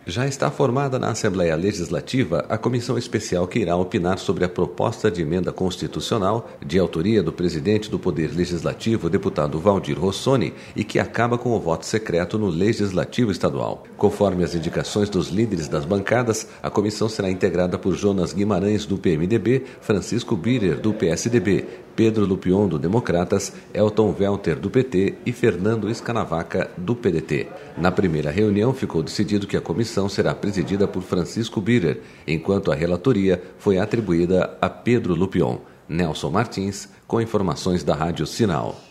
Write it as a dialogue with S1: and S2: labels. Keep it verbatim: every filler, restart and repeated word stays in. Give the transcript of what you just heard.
S1: Já está formada na Assembleia Legislativa a comissão especial que irá opinar sobre a proposta de emenda constitucional de autoria do presidente do Poder Legislativo, deputado Valdir Rossoni, e que acaba com o voto secreto no Legislativo Estadual. Conforme as indicações dos líderes das bancadas, a comissão será integrada por Jonas Guimarães, do P M D B, Francisco Birer, do P S D B, Pedro Lupion, do Democratas, Elton Welter, do P T e Fernando Escanavaca, do P D T. Na primeira reunião, ficou decidido que a comissão será presidida por Francisco Birer, enquanto a relatoria foi atribuída a Pedro Lupion. Nelson Martins, com informações da Rádio Sinal.